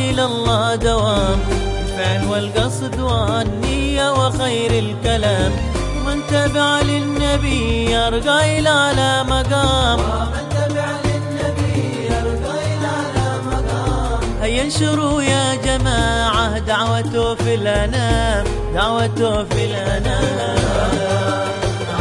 إلى الله دوام، الفعل والقصد والنية وخير الكلام، ومن تبع للنبي يرقى إلى أعلى مقام، هيا انشروا يا جماعة دعوته في الأنام، دعوته في الأنام.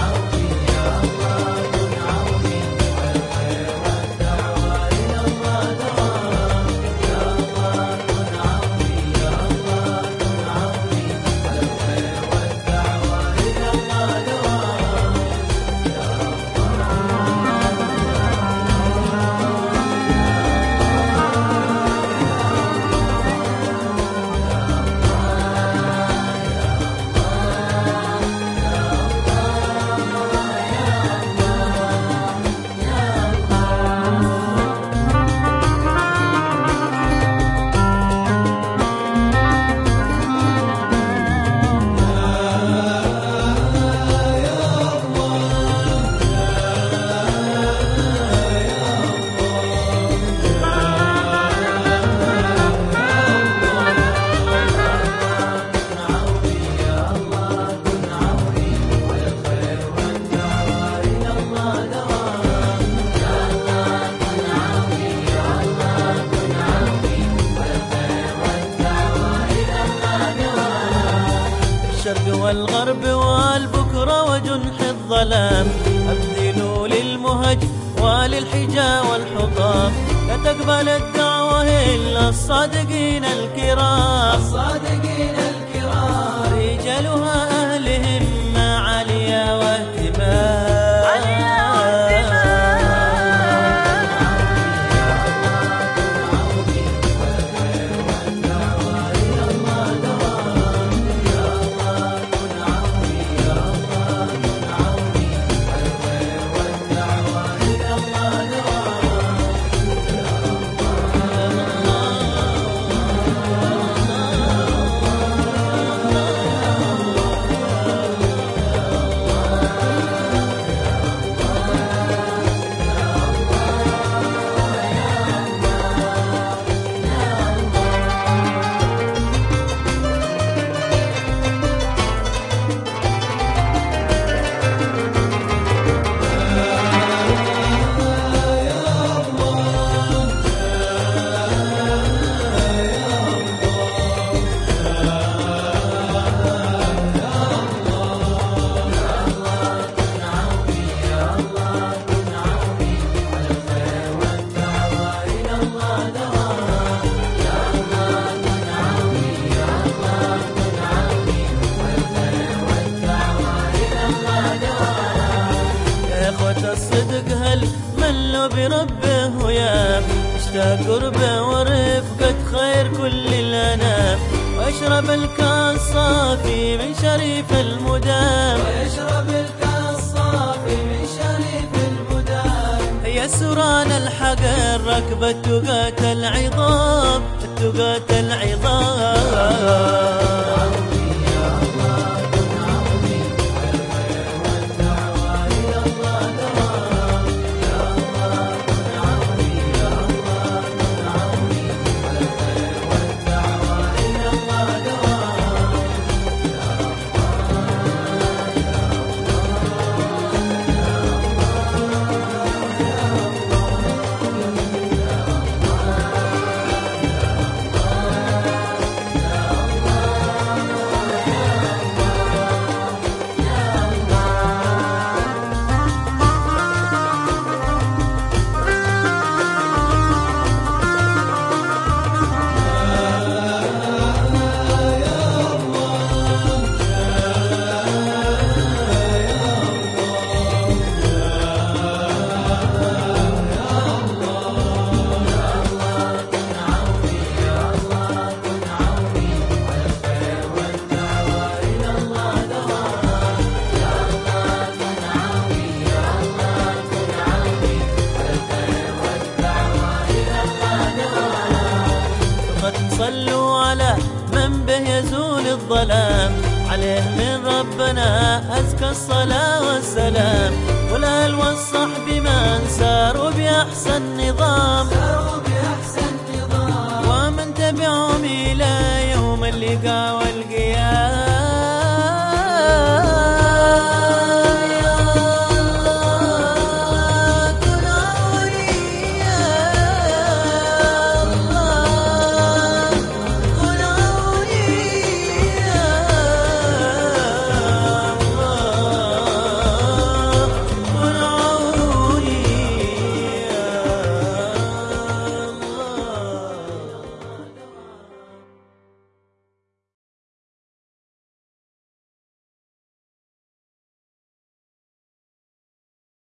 الشرق والغرب والبكرة وجنح الظلام، أبذلوا للمهج وللحجا والحطام، لا تقبل الدعوة إلا الصادقين الكرام، الصادقين الكرام، رجالها أهل همة عالية واهتمام. الصدق هل ملوا بربه وياب، اشتاق قربه ورفقة خير كل الأنام، واشرب الكاس صافي من شريف المدام، ويشرب الكاس صافي من شريف المدام. هيا سران الحقر ركب التقات العظام، التقات العظام. صلوا على من به يزول الظلام، عليه من ربنا أزكى الصلاة والسلام، والأهل والصحب من ساروا بأحسن نظام، ومن تبعهم اللقاء